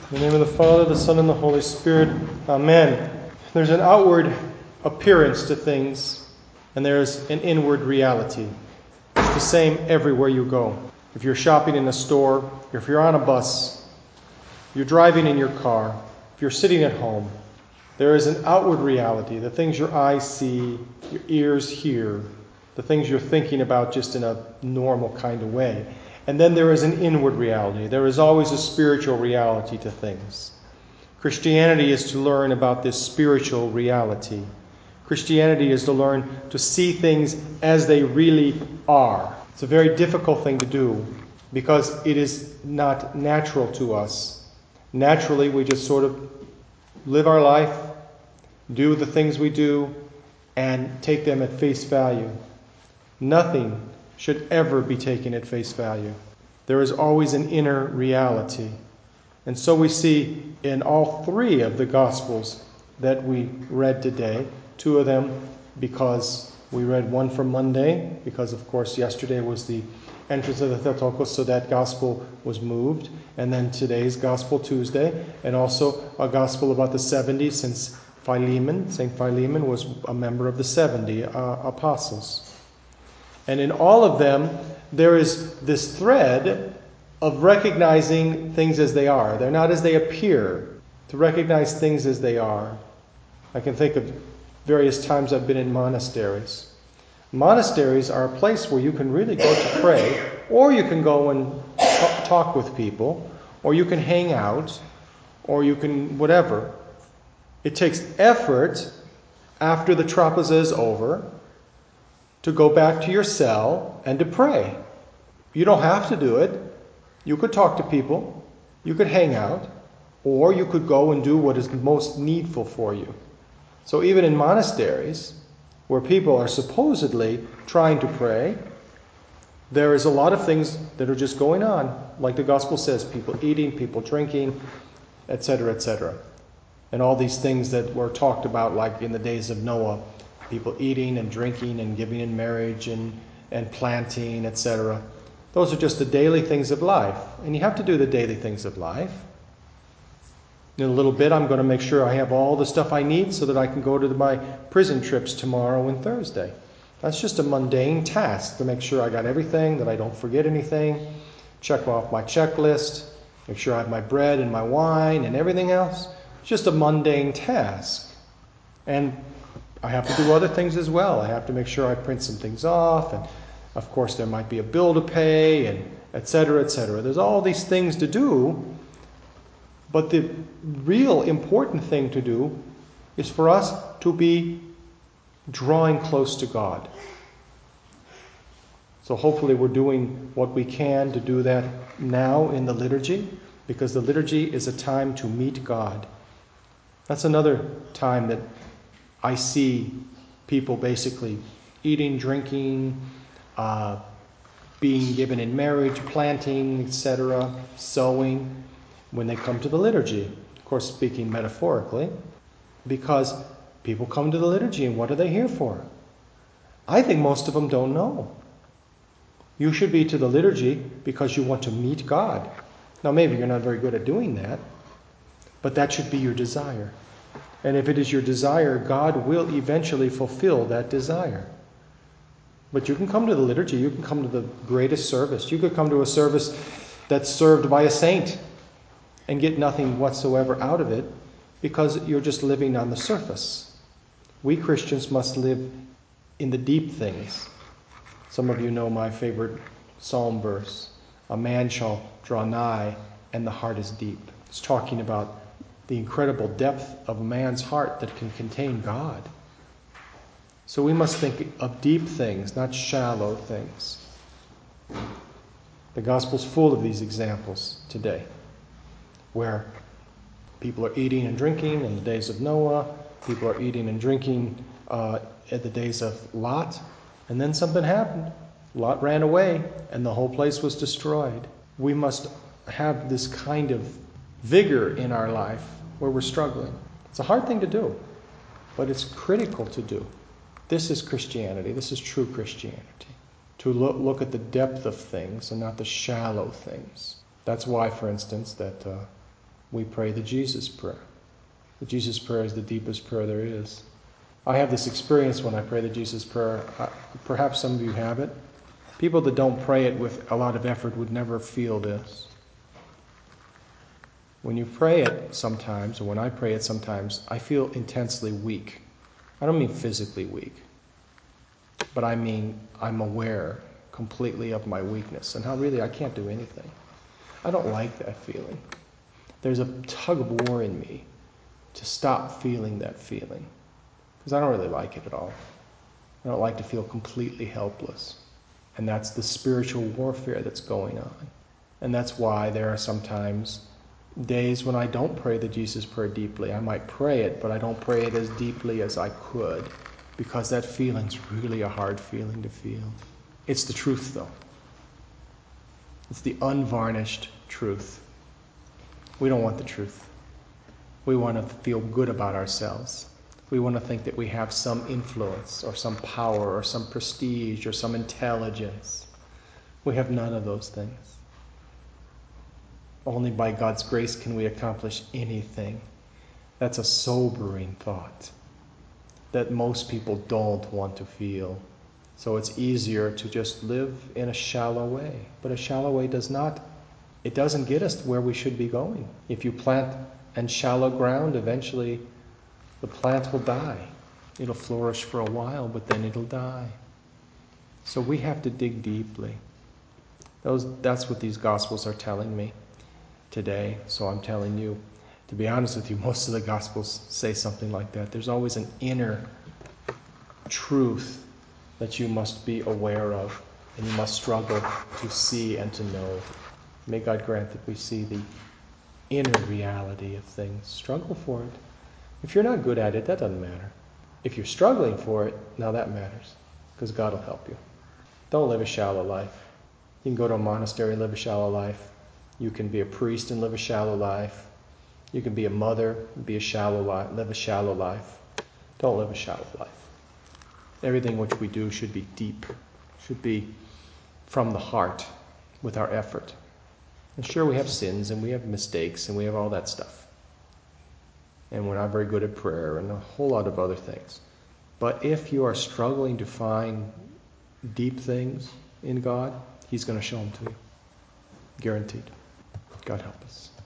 In the name of the Father, the Son, and the Holy Spirit. Amen. There's an outward appearance to things, and there's an inward reality. It's the same everywhere you go. If you're shopping in a store, if you're on a bus, you're driving in your car, if you're sitting at home, there is an outward reality, the things your eyes see, your ears hear, the things you're thinking about just in a normal kind of way. And then there is an inward reality. There is always a spiritual reality to things. Christianity is to learn about this spiritual reality. Christianity is to learn to see things as they really are. It's a very difficult thing to do because it is not natural to us. Naturally, we just sort of live our life, do the things we do, and take them at face value. Nothing should ever be taken at face value. There is always an inner reality. And so we see in all three of the Gospels that we read today, two of them because we read one from Monday, because of course yesterday was the entrance of the Theotokos, so that Gospel was moved. And then today's Gospel Tuesday, and also a Gospel about the 70, since St. Philemon was a member of the 70 apostles. And in all of them, there is this thread of recognizing things as they are. They're not as they appear, to recognize things as they are. I can think of various times I've been in monasteries. Monasteries are a place where you can really go to pray, or you can go and talk with people, or you can hang out, or you can whatever. It takes effort after the trapaza is over to go back to your cell and to pray. You don't have to do it. You could talk to people, you could hang out, or you could go and do what is most needful for you. So even in monasteries, where people are supposedly trying to pray, there is a lot of things that are just going on. Like the Gospel says, people eating, people drinking, etc., etc. And all these things that were talked about, like in the days of Noah, people eating and drinking and giving in marriage and planting, etc. Those are just the daily things of life. And you have to do the daily things of life. In a little bit, I'm going to make sure I have all the stuff I need so that I can go to my prison trips tomorrow and Thursday. That's just a mundane task, to make sure I got everything, that I don't forget anything, check off my checklist, make sure I have my bread and my wine and everything else. It's just a mundane task. And I have to do other things as well. I have to make sure I print some things off, and of course there might be a bill to pay, and etc., etc. There's all these things to do, but the real important thing to do is for us to be drawing close to God. So hopefully we're doing what we can to do that now in the liturgy, because the liturgy is a time to meet God. That's another time that I see people basically eating, drinking, being given in marriage, planting, etc., sowing, when they come to the liturgy. Of course, speaking metaphorically, because people come to the liturgy, and what are they here for? I think most of them don't know. You should be to the liturgy because you want to meet God. Now, maybe you're not very good at doing that, but that should be your desire. And if it is your desire, God will eventually fulfill that desire. But you can come to the liturgy, you can come to the greatest service. You could come to a service that's served by a saint and get nothing whatsoever out of it because you're just living on the surface. We Christians must live in the deep things. Some of you know my favorite psalm verse. A man shall draw nigh and the heart is deep. It's talking about the incredible depth of a man's heart that can contain God. So we must think of deep things, not shallow things. The Gospel's full of these examples today, where people are eating and drinking in the days of Noah, people are eating and drinking at the days of Lot, and then something happened. Lot ran away, and the whole place was destroyed. We must have this kind of vigor in our life where we're struggling. It's a hard thing to do, but it's critical to do. This is Christianity. This is true Christianity. To look at the depth of things and not the shallow things. That's why, for instance, that we pray the Jesus prayer. The Jesus prayer is the deepest prayer there is. I have this experience when I pray the Jesus prayer. Perhaps some of you have it. People that don't pray it with a lot of effort would never feel this. When you pray it sometimes, or when I pray it sometimes, I feel intensely weak. I don't mean physically weak, but I mean I'm aware completely of my weakness and how really I can't do anything. I don't like that feeling. There's a tug of war in me to stop feeling that feeling, because I don't really like it at all. I don't like to feel completely helpless. And that's the spiritual warfare that's going on. And that's why there are sometimes days when I don't pray the Jesus prayer deeply. I might pray it, but I don't pray it as deeply as I could, because that feeling's really a hard feeling to feel. It's the truth, though. It's the unvarnished truth. We don't want the truth. We want to feel good about ourselves. We want to think that we have some influence or some power or some prestige or some intelligence. We have none of those things. Only by God's grace can we accomplish anything. That's a sobering thought that most people don't want to feel. So it's easier to just live in a shallow way. But a shallow way doesn't get us where we should be going. If you plant in shallow ground, eventually the plant will die. It'll flourish for a while, but then it'll die. So we have to dig deeply. That's what these Gospels are telling me today. So I'm telling you. To be honest with you, most of the Gospels say something like that. There's always an inner truth that you must be aware of, and you must struggle to see and to know. May God grant that we see the inner reality of things. Struggle for it. If you're not good at it, that doesn't matter. If you're struggling for it, now that matters, because God will help you. Don't live a shallow life. You can go to a monastery and live a shallow life. You can be a priest and live a shallow life. You can be a mother and live a shallow life. Don't live a shallow life. Everything which we do should be deep, should be from the heart with our effort. And sure, we have sins and we have mistakes and we have all that stuff. And we're not very good at prayer and a whole lot of other things. But if you are struggling to find deep things in God, He's going to show them to you. Guaranteed. God help us.